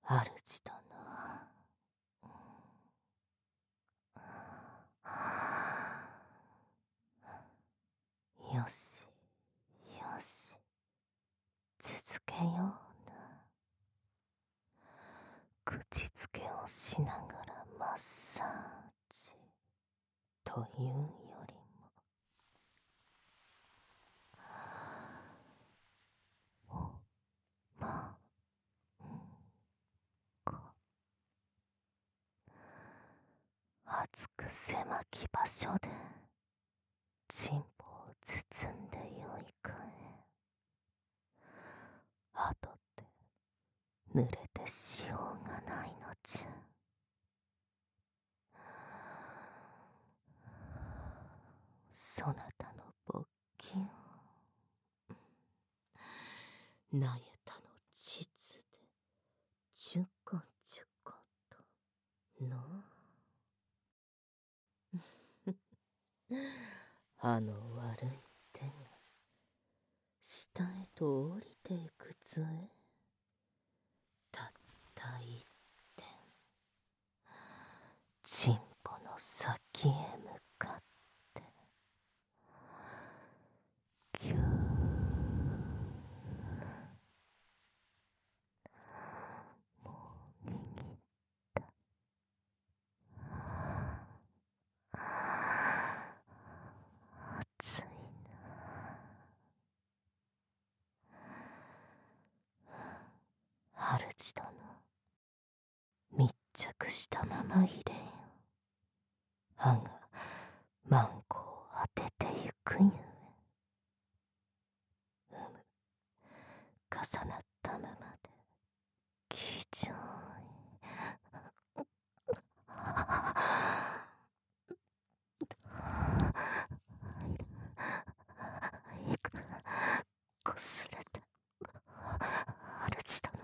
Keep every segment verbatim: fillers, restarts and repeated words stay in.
主殿。よしよし、続けような。口づけをしながらマッサージというよりも、おまんこ、厚く狭き場所でチンポを包んでよいかえ。後で濡れてしようがないのじゃ。そなたの勃起をなゆたの膣でちゅこちゅことの歯の悪い手が下へと降りていくぜ。たった一点、チンポの先へ向かってぎゅーもう握った熱いな。主殿、密着したまま入れよ。歯がマンコを当ててゆくゆえ。うむ、重なったままで気丈にいくこすれて主殿。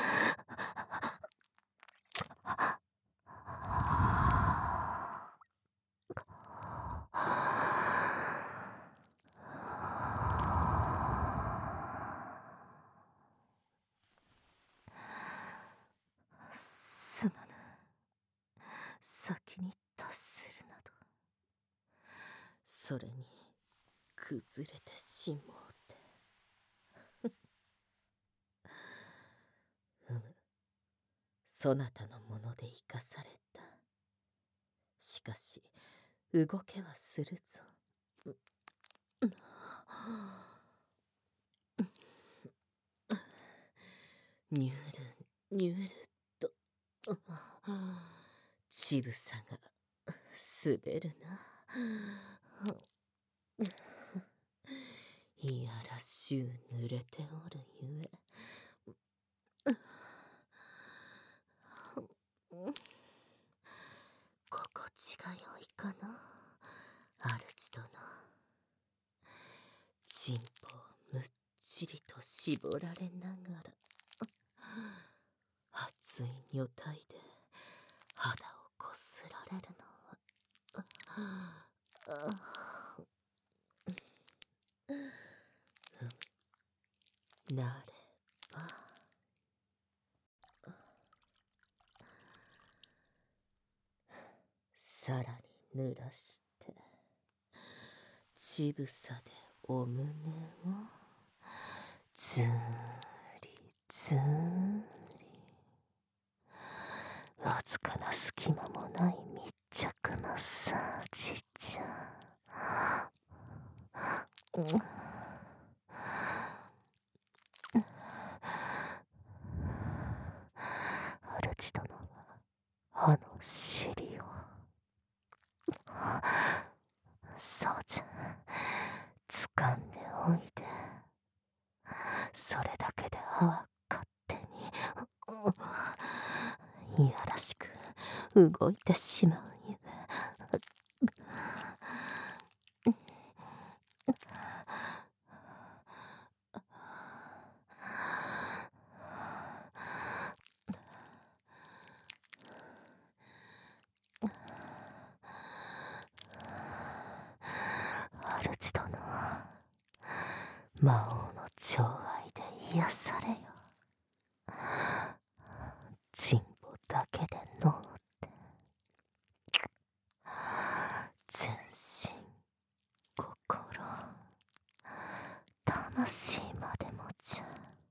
すまぬ、先に達するなど。それに崩れてしもうて。うむ、そなたのもので生かされた。しかし動けはするぞ。にゅるにゅるとちぶさが滑るな。いやらしゅう濡れておるゆえ。心地がよいかな、主殿。チンポをむっちりと絞られながら熱い女体で肌をこすられるのは、うん、なれば。さらに濡らしてちぶさでお胸をずーりずーり、わずかな隙間もない密着マッサージじゃ。うん、主殿はあの尻を、そうじゃ、掴んでおいで。それだけで歯は勝手にいやらしく動いてしまうゆえ。主殿、魔王の寵愛で癒されよ。 チンポだけでのうて全身心魂までもじゃ。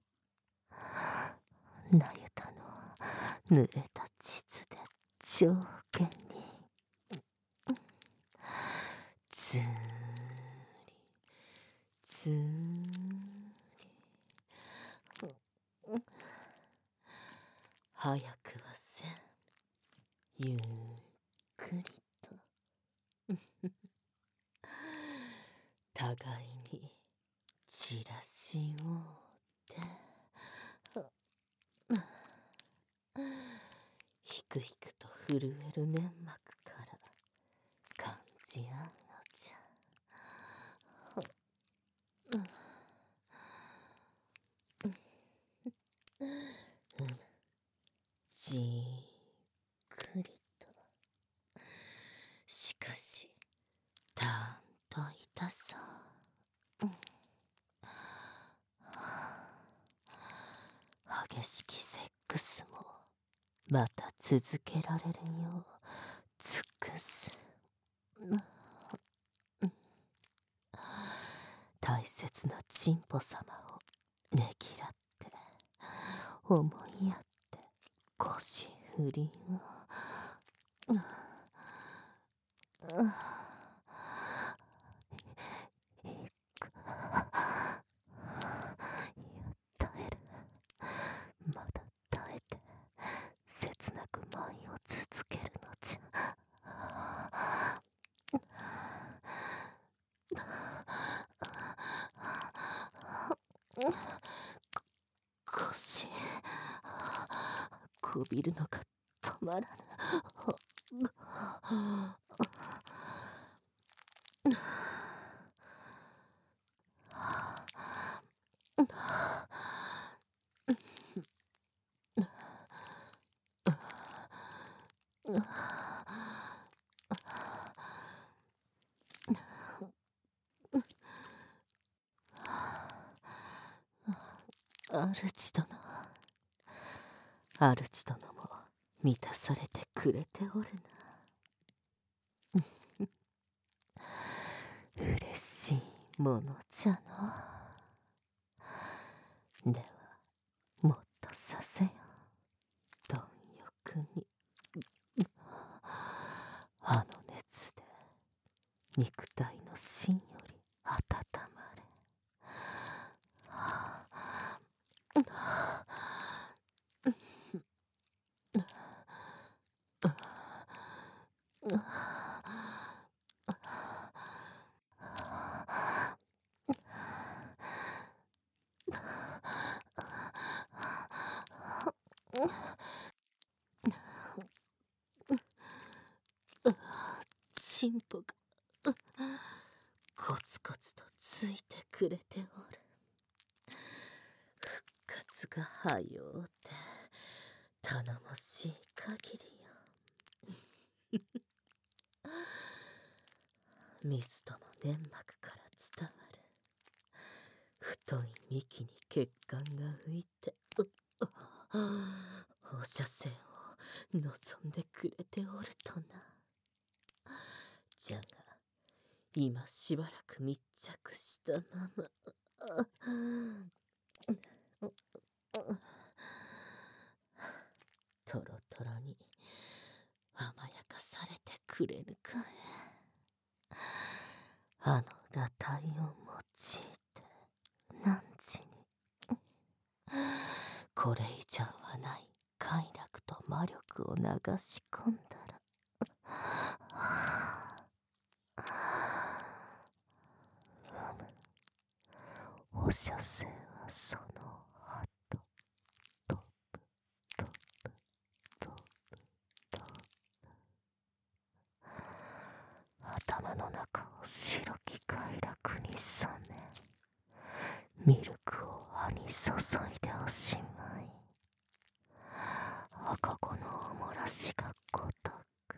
なゆたの濡れた膣で上下にずーりずーり早くはせんゆっくりと互いに散らしおうてひくひくと震える粘膜から感じ合うのじゃ。じーっくりと。しかし、たんと痛そう。激しきセックスもまた続けられるよう尽くす。大切なチンポ様をねぎらって思いやって腰振りを耐える。まだ耐えて切なく舞を続けるのじゃ。腰こびるのが止まらぬ。主殿主殿も満たされてくれておるな。嬉しいものじゃの。ではもっとさせよ貪欲に。あの熱で肉体の芯より温まれ。チンポがコツコツとついてくれておる。復活がはようて頼もしい限りよ。水とも粘膜から伝わる太い幹に血管が浮いて放射線を望んでくれておるとな。じゃが今しばらく密着したままトロトロに甘やかされてくれぬかえ。あの裸体を用いて何時にこれ以上はない快楽と魔力を流し込んだら放射線はその後トップトップトップトップ頭の中を白き快楽に染めミルクを歯に注いでおしまい。赤子のおもらしがごとく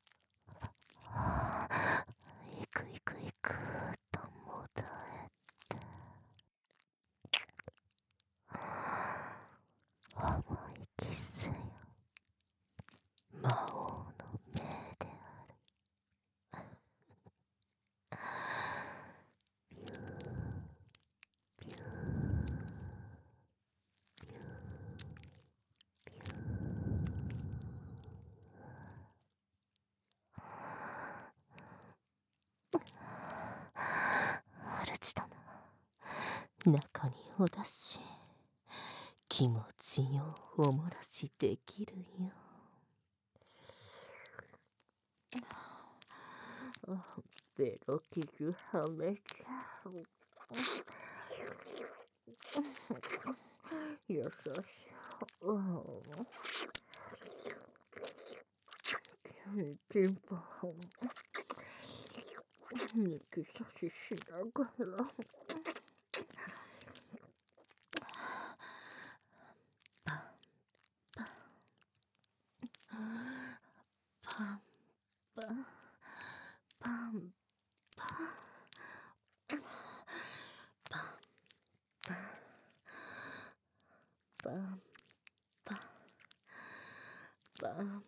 いくいくいくともだえて甘いキスよ中にお出し、気持ちよおもらしできるよ。ベロキルはめちゃう。よそしょ。チンポ抜き差ししながら。パンパンパンパンパンパンパンパンパン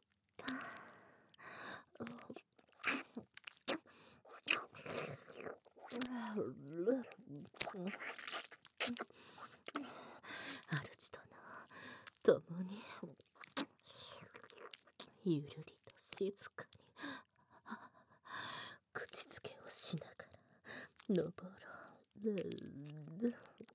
主殿、共にゆるりと静かに口づけをしながら登ろう。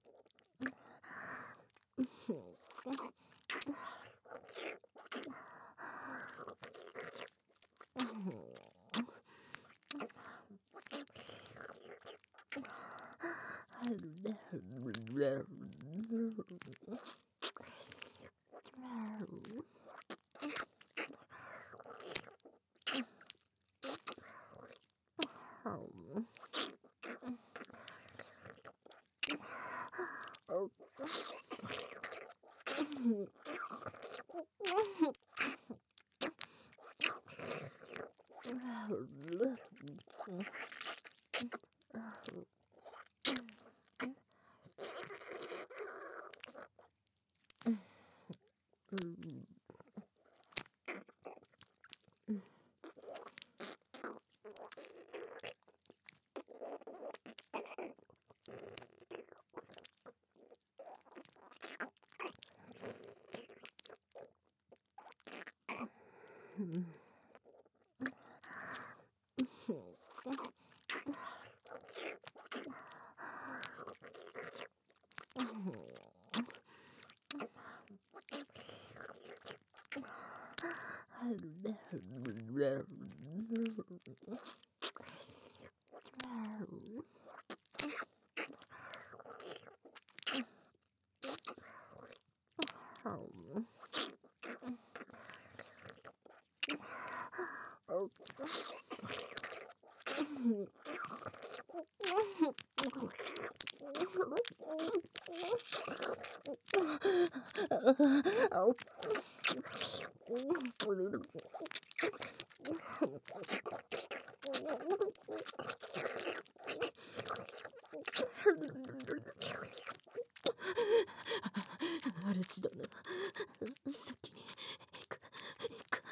主殿、先に行く行く。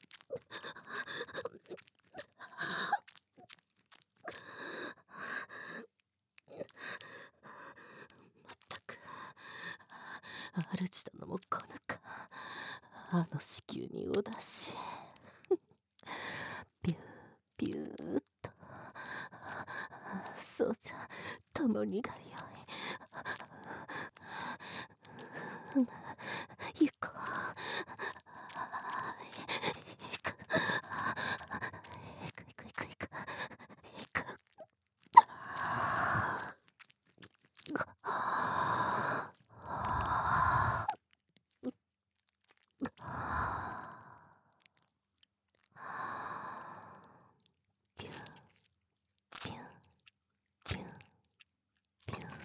まったく主殿も来ぬか。あの子宮にお出しビュービューっと。そうじゃ、共にがよい。行こう。行く。行く行く行く行く。行く。ピューピューピューピュー。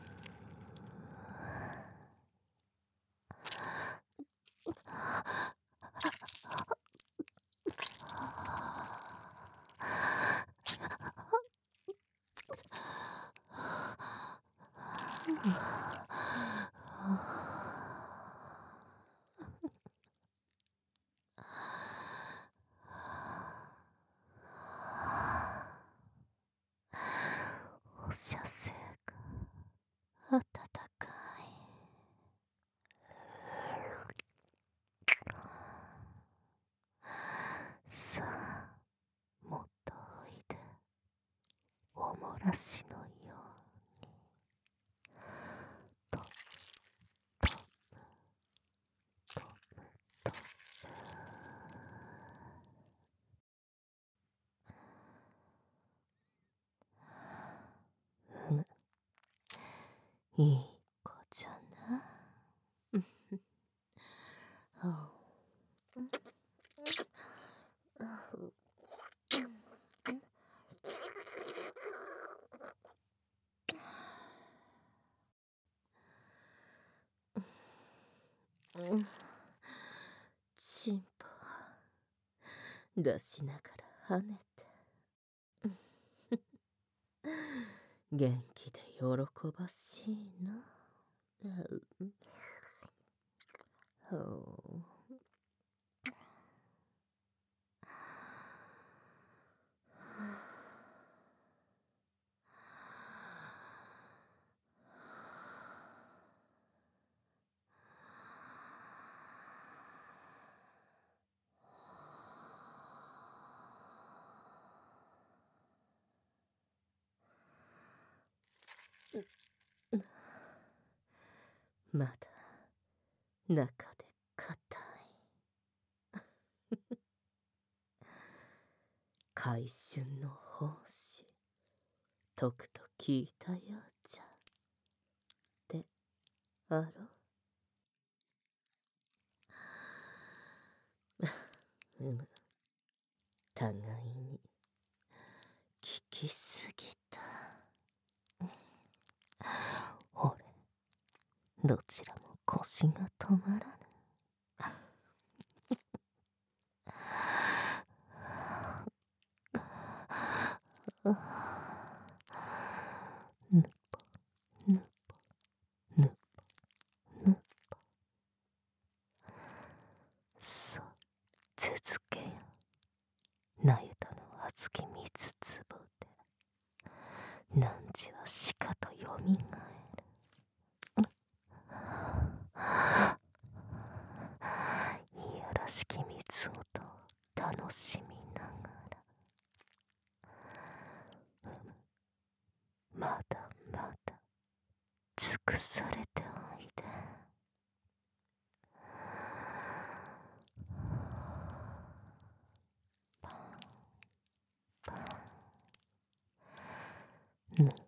お射精が温かい。さあ、もっとおいで。おもらしのように。 いい子じゃな。チンポ出しながら跳ねて元気で喜ばしいな。ほう。まだ中で硬い。回春の奉仕とくと聞いたようじゃ。であろう。うむ、互いに聞きすぎた。俺どちらも腰が止まらぬ。ぬぽぬぽぬぽぬぽ。さあ続けよ。なゆたの熱き三つ壺で汝はしかとよみがえる。いやらしき水音を楽しみながら、うむ、まだまだ尽くされておいで。パンパンぬ